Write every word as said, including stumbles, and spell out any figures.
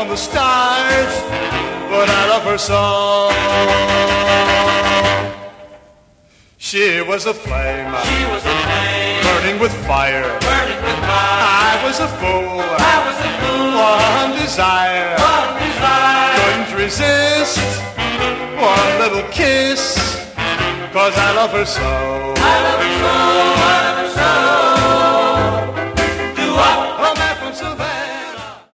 the stars, but I love her so. She was a flame, She was a flame, burning with fire. burning with fire. I was a fool, I was a fool, one desire. one desire. Couldn't resist one little kiss, 'cause I love her so. I love her so.